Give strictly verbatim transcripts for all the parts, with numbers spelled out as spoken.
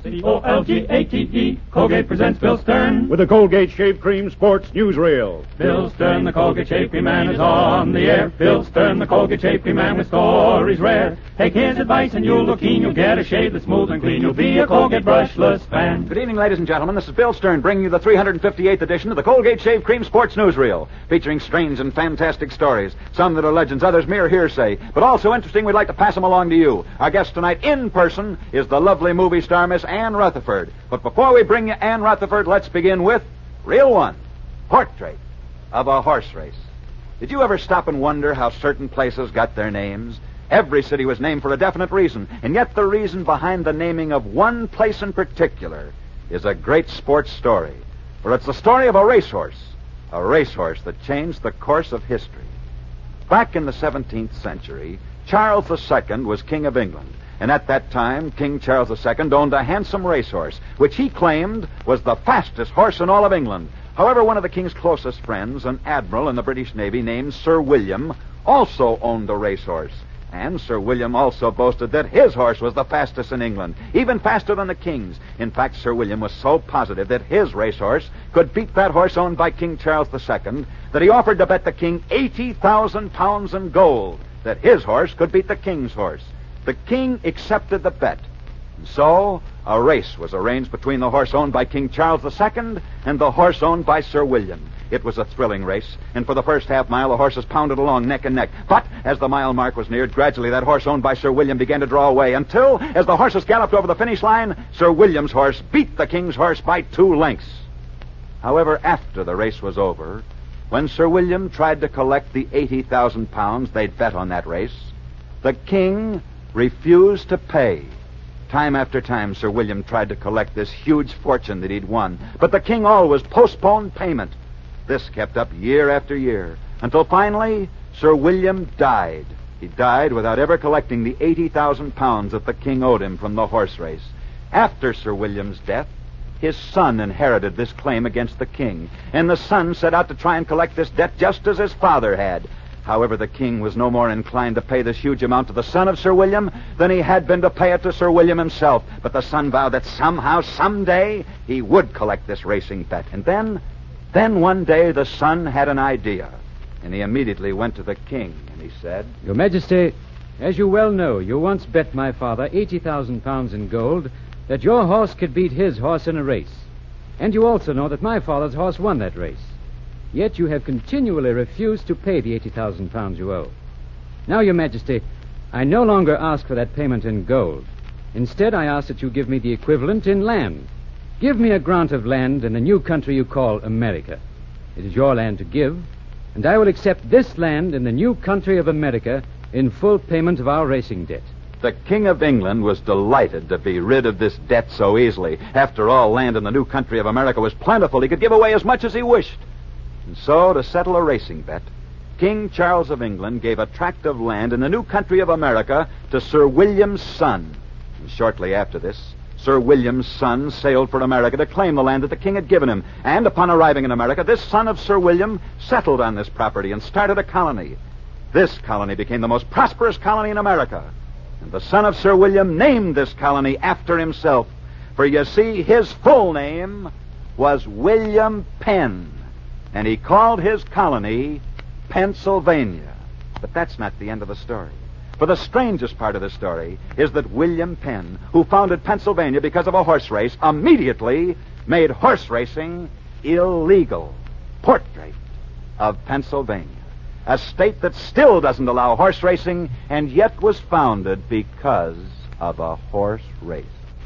C O L G A T E, Colgate presents Bill Stern with the Colgate Shave Cream Sports Newsreel. Bill Stern, the Colgate Shave Cream Man, is on the air. Bill Stern, the Colgate Shave Cream Man, with stories rare. Take his advice and you'll look keen. You'll get a shave that's smooth and clean. You'll be a Colgate brushless fan. Good evening, ladies and gentlemen. This is Bill Stern bringing you the three hundred fifty-eighth edition of the Colgate Shave Cream Sports Newsreel, featuring strange and fantastic stories, some that are legends, others mere hearsay, but also interesting. We'd like to pass them along to you. Our guest tonight in person is the lovely movie star Miss Anne Rutherford. But before we bring you Anne Rutherford, let's begin with Reel One, Portrait of a Horse Race. Did you ever stop and wonder how certain places got their names? Every city was named for a definite reason, and yet the reason behind the naming of one place in particular is a great sports story. For it's the story of a racehorse, a racehorse that changed the course of history. Back in the seventeenth century, Charles the Second was King of England. And at that time, King Charles the Second owned a handsome racehorse, which he claimed was the fastest horse in all of England. However, one of the king's closest friends, an admiral in the British Navy named Sir William, also owned a racehorse. And Sir William also boasted that his horse was the fastest in England, even faster than the king's. In fact, Sir William was so positive that his racehorse could beat that horse owned by King Charles the Second that he offered to bet the king eighty thousand pounds in gold that his horse could beat the king's horse. The king accepted the bet. And so, a race was arranged between the horse owned by King Charles the Second and the horse owned by Sir William. It was a thrilling race, and for the first half mile, the horses pounded along neck and neck. But as the mile mark was neared, gradually that horse owned by Sir William began to draw away, until, as the horses galloped over the finish line, Sir William's horse beat the king's horse by two lengths. However, after the race was over, when Sir William tried to collect the eighty thousand pounds they'd bet on that race, the king refused to pay. Time after time, Sir William tried to collect this huge fortune that he'd won, but the king always postponed payment. This kept up year after year, until finally Sir William died. He died without ever collecting the eighty thousand pounds that the king owed him from the horse race. After Sir William's death, his son inherited this claim against the king, and the son set out to try and collect this debt just as his father had. However, the king was no more inclined to pay this huge amount to the son of Sir William than he had been to pay it to Sir William himself. But the son vowed that somehow, someday, he would collect this racing bet. And then, then one day, the son had an idea. And he immediately went to the king, and he said, Your Majesty, as you well know, you once bet my father eighty thousand pounds in gold that your horse could beat his horse in a race. And you also know that my father's horse won that race. Yet you have continually refused to pay the eighty thousand pounds you owe. Now, Your Majesty, I no longer ask for that payment in gold. Instead, I ask that you give me the equivalent in land. Give me a grant of land in the new country you call America. It is your land to give, and I will accept this land in the new country of America in full payment of our racing debt. The King of England was delighted to be rid of this debt so easily. After all, land in the new country of America was plentiful. He could give away as much as he wished. And so, to settle a racing bet, King Charles of England gave a tract of land in the new country of America to Sir William's son. And shortly after this, Sir William's son sailed for America to claim the land that the king had given him. And upon arriving in America, this son of Sir William settled on this property and started a colony. This colony became the most prosperous colony in America. And the son of Sir William named this colony after himself. For you see, his full name was William Penn. And he called his colony Pennsylvania. But that's not the end of the story. For the strangest part of the story is that William Penn, who founded Pennsylvania because of a horse race, immediately made horse racing illegal. Portrait of Pennsylvania, a state that still doesn't allow horse racing, and yet was founded because of a horse race.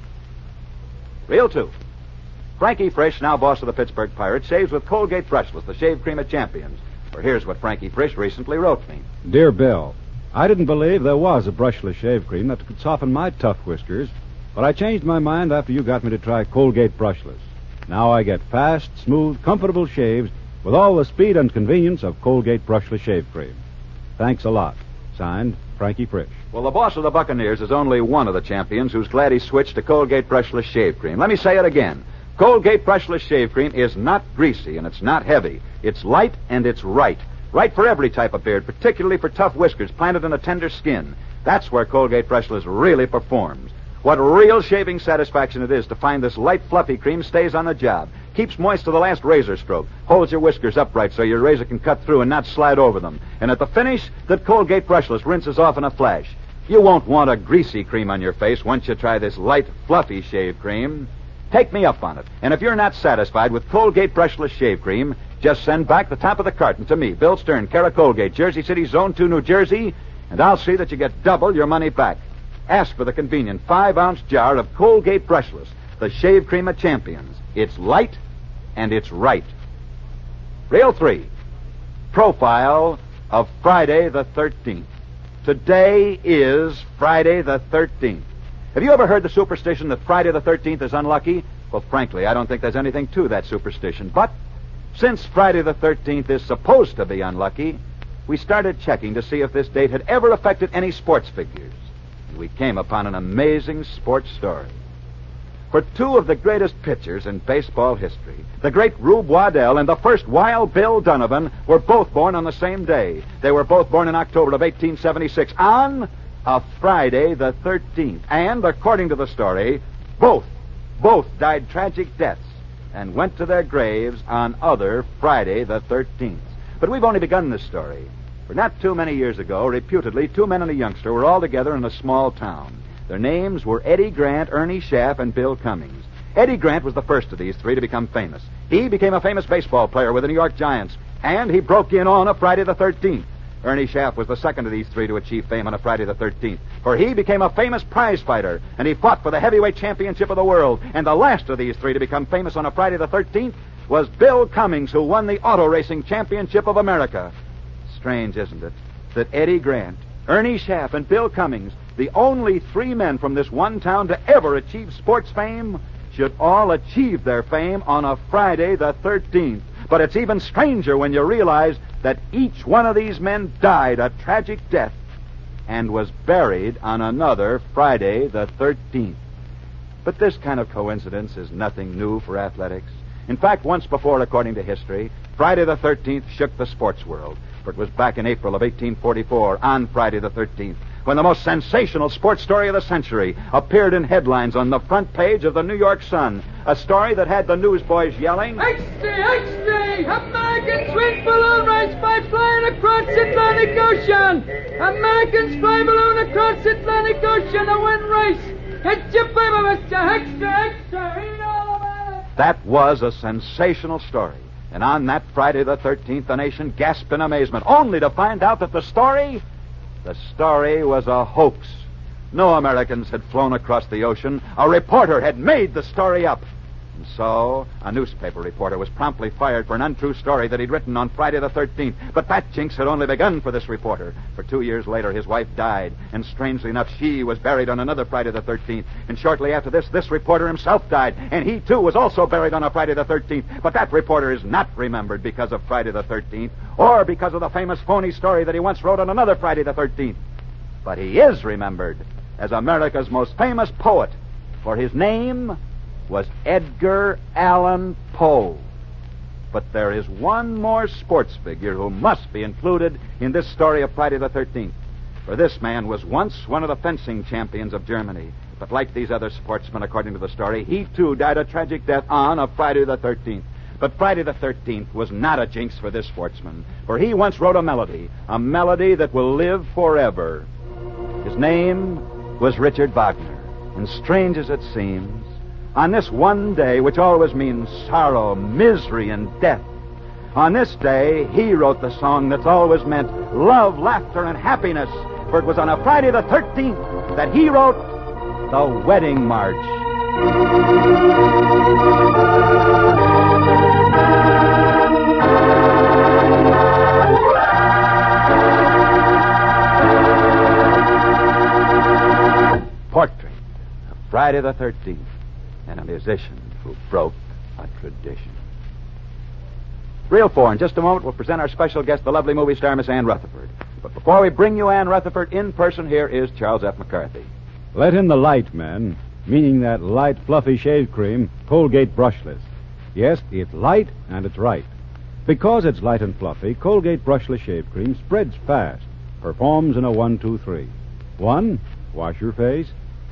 Reel two. Frankie Frisch, now boss of the Pittsburgh Pirates, shaves with Colgate Brushless, the shave cream of champions. For here's what Frankie Frisch recently wrote me. Dear Bill, I didn't believe there was a brushless shave cream that could soften my tough whiskers, but I changed my mind after you got me to try Colgate Brushless. Now I get fast, smooth, comfortable shaves with all the speed and convenience of Colgate Brushless shave cream. Thanks a lot. Signed, Frankie Frisch. Well, the boss of the Buccaneers is only one of the champions who's glad he switched to Colgate Brushless shave cream. Let me say it again. Colgate Brushless shave cream is not greasy and it's not heavy. It's light and it's right. Right for every type of beard, particularly for tough whiskers planted in a tender skin. That's where Colgate Brushless really performs. what real shaving satisfaction it is to find this light, fluffy cream stays on the job, keeps moist to the last razor stroke, holds your whiskers upright so your razor can cut through and not slide over them. And at the finish, that Colgate brushless rinses off in a flash. You won't want a greasy cream on your face once you try this light, fluffy shave cream. Take me up on it. And if you're not satisfied with Colgate brushless shave cream, just send back the top of the carton to me, Bill Stern, care of Colgate, Jersey City, Zone two, New Jersey, and I'll see that you get double your money back. Ask for the convenient five-ounce jar of Colgate brushless, the shave cream of champions. It's light and it's right. Reel three, profile of Friday the thirteenth. Today is Friday the thirteenth. Have you ever heard the superstition that Friday the thirteenth is unlucky? Well, frankly, I don't think there's anything to that superstition. But since Friday the thirteenth is supposed to be unlucky, we started checking to see if this date had ever affected any sports figures. And we came upon an amazing sports story. For two of the greatest pitchers in baseball history, the great Rube Waddell and the first Wild Bill Donovan, were both born on the same day. They were both born in October of eighteen seventy-six, on a Friday the thirteenth. And, according to the story, both, both died tragic deaths and went to their graves on other Friday the thirteenth. But we've only begun this story. For not too many years ago, reputedly, two men and a youngster were all together in a small town. Their names were Eddie Grant, Ernie Schaff, and Bill Cummings. Eddie Grant was the first of these three to become famous. He became a famous baseball player with the New York Giants, and he broke in on a Friday the thirteenth. Ernie Schaff was the second of these three to achieve fame on a Friday the thirteenth, for he became a famous prize fighter, and he fought for the heavyweight championship of the world. And the last of these three to become famous on a Friday the thirteenth was Bill Cummings, who won the auto racing championship of America. Strange, isn't it, that Eddie Grant, Ernie Schaff, and Bill Cummings, the only three men from this one town to ever achieve sports fame, should all achieve their fame on a Friday the thirteenth. But it's even stranger when you realize that each one of these men died a tragic death and was buried on another Friday the thirteenth. But this kind of coincidence is nothing new for athletics. In fact, once before, according to history, Friday the thirteenth shook the sports world. For it was back in April of eighteen forty-four, on Friday the thirteenth, when the most sensational sports story of the century appeared in headlines on the front page of the New York Sun. A story that had the newsboys yelling, "Extra, extra! Americans win balloon race by flying across the Atlantic Ocean! Americans fly balloon across the Atlantic Ocean to win race! It's your baby, Mister Extra, extra! Read all about it!" That was a sensational story. And on that Friday the thirteenth, the nation gasped in amazement, only to find out that the story, the story was a hoax. No Americans had flown across the ocean. A reporter had made the story up. And so, a newspaper reporter was promptly fired for an untrue story that he'd written on Friday the thirteenth. But that jinx had only begun for this reporter. For two years later, his wife died, and strangely enough, she was buried on another Friday the thirteenth. And shortly after this, this reporter himself died, and he, too, was also buried on a Friday the thirteenth. But that reporter is not remembered because of Friday the thirteenth, or because of the famous phony story that he once wrote on another Friday the thirteenth. But he is remembered as America's most famous poet, for his name was Edgar Allan Poe. But there is one more sports figure who must be included in this story of Friday the thirteenth. For this man was once one of the fencing champions of Germany. But like these other sportsmen, according to the story, he too died a tragic death on a Friday the thirteenth. But Friday the thirteenth was not a jinx for this sportsman, for he once wrote a melody, a melody that will live forever. His name was Richard Wagner. And strange as it seems, on this one day, which always means sorrow, misery, and death, on this day, he wrote the song that's always meant love, laughter, and happiness. For it was on a Friday the thirteenth that he wrote the Wedding March. Portrait of Friday the thirteenth. And a musician who broke a tradition. Reel four. In just a moment, we'll present our special guest, the lovely movie star, Miss Ann Rutherford. But before we bring you Ann Rutherford in person, here is Charles F. McCarthy. Let in the light, men, meaning that light, fluffy shave cream, Colgate brushless. Yes, it's light and it's right. Because it's light and fluffy, Colgate brushless shave cream spreads fast, performs in a one, two, three. One, wash your face.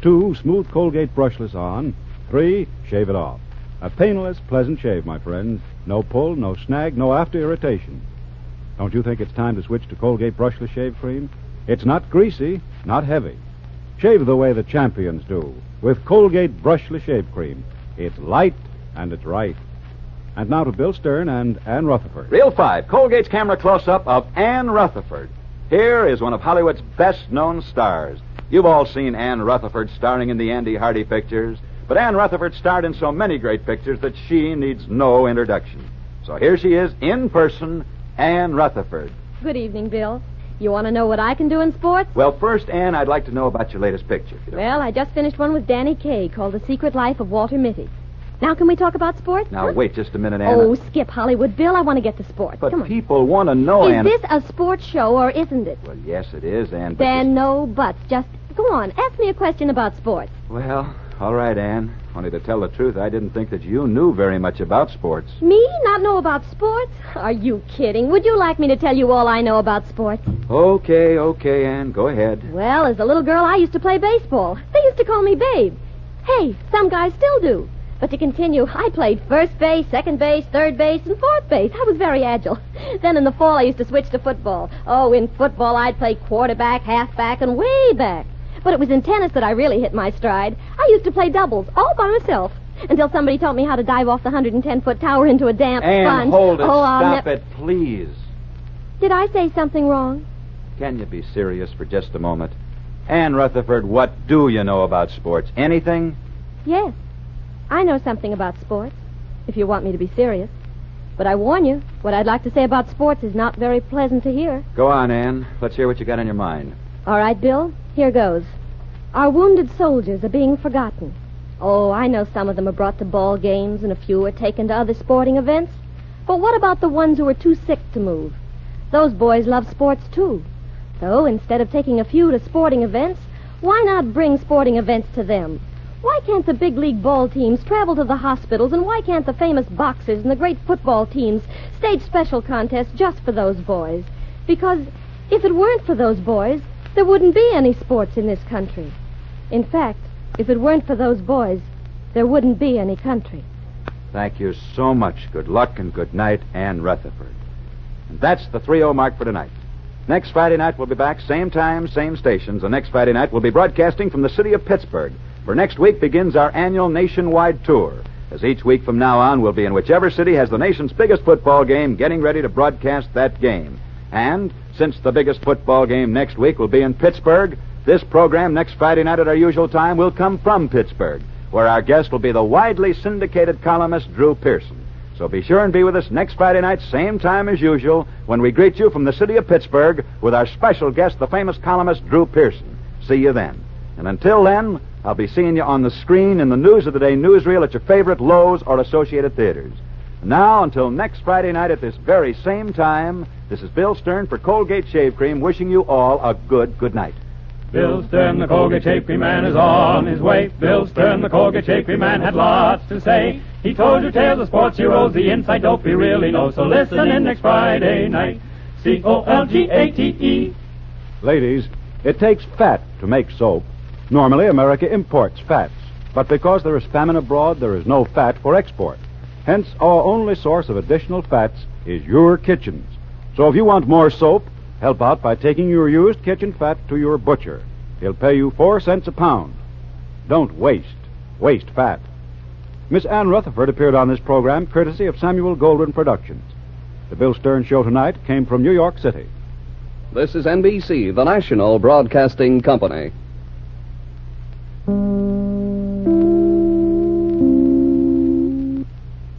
Two, smooth Colgate brushless on. Three, shave it off. A painless, pleasant shave, my friends. No pull, no snag, no after irritation. Don't you think it's time to switch to Colgate brushless shave cream? It's not greasy, not heavy. Shave the way the champions do, with Colgate brushless shave cream. It's light and it's right. And now to Bill Stern and Ann Rutherford. Reel five, Colgate's camera close-up of Ann Rutherford. Here is one of Hollywood's best-known stars. You've all seen Ann Rutherford starring in the Andy Hardy pictures, but Ann Rutherford starred in so many great pictures that she needs no introduction. So here she is, in person, Ann Rutherford. Good evening, Bill. You want to know what I can do in sports? Well, first, Ann, I'd like to know about your latest picture. If you don't Well, I just finished one with Danny Kaye called The Secret Life of Walter Mitty. Now can we talk about sports? Now, huh? wait just a minute, Ann. Oh, skip Hollywood, Bill. I want to get to sports. But Come on. people want to know, Is Ann. this a sports show or isn't it? Well, yes, it is, Ann. But Then this- no buts. Just go on. Ask me a question about sports. Well, all right, Ann. Only to tell the truth, I didn't think that you knew very much about sports. Me? Not know about sports? Are you kidding? Would you like me to tell you all I know about sports? Okay, okay, Ann. Go ahead. Well, as a little girl, I used to play baseball. They used to call me Babe. Hey, some guys still do. But to continue, I played first base, second base, third base, and fourth base. I was very agile. Then in the fall, I used to switch to football. Oh, in football, I'd play quarterback, halfback, and way back. But it was in tennis that I really hit my stride. I used to play doubles, all by myself, until somebody taught me how to dive off the one hundred ten foot tower into a damp Ann, sponge. hold it. Oh, I'll Stop ne- it, please. Did I say something wrong? Can you be serious for just a moment? Ann Rutherford, what do you know about sports? Anything? Yes. I know something about sports, if you want me to be serious. But I warn you, what I'd like to say about sports is not very pleasant to hear. Go on, Ann. Let's hear what you got on your mind. All right, Bill, here goes. Our wounded soldiers are being forgotten. Oh, I know some of them are brought to ball games and a few are taken to other sporting events. But what about the ones who are too sick to move? Those boys love sports, too. So instead of taking a few to sporting events, why not bring sporting events to them? Why can't the big league ball teams travel to the hospitals, and why can't the famous boxers and the great football teams stage special contests just for those boys? Because if it weren't for those boys, there wouldn't be any sports in this country. In fact, if it weren't for those boys, there wouldn't be any country. Thank you so much. Good luck and good night, Ann Rutherford. And that's the three oh mark for tonight. Next Friday night, we'll be back, same time, same stations. And next Friday night, we'll be broadcasting from the city of Pittsburgh. For next week begins our annual nationwide tour. As each week from now on, we'll be in whichever city has the nation's biggest football game, getting ready to broadcast that game. And since the biggest football game next week will be in Pittsburgh, this program next Friday night at our usual time will come from Pittsburgh, where our guest will be the widely syndicated columnist Drew Pearson. So be sure and be with us next Friday night, same time as usual, when we greet you from the city of Pittsburgh with our special guest, the famous columnist Drew Pearson. See you then. And until then, I'll be seeing you on the screen in the News of the Day newsreel at your favorite Lowe's or Associated Theaters. Now, until next Friday night at this very same time, this is Bill Stern for Colgate Shave Cream, wishing you all a good, good night. Bill Stern, the Colgate Shave Cream Man, is on his way. Bill Stern, the Colgate Shave Cream Man, had lots to say. He told you tales of sports heroes, the inside dope he really knows. So listen in next Friday night. C O L G A T E. Ladies, it takes fat to make soap. Normally, America imports fats. But because there is famine abroad, there is no fat for export. Hence, our only source of additional fats is your kitchens. So if you want more soap, help out by taking your used kitchen fat to your butcher. He'll pay you four cents a pound. Don't waste. Waste fat. Miss Ann Rutherford appeared on this program courtesy of Samuel Goldwyn Productions. The Bill Stern Show tonight came from New York City. This is N B C, the national broadcasting company.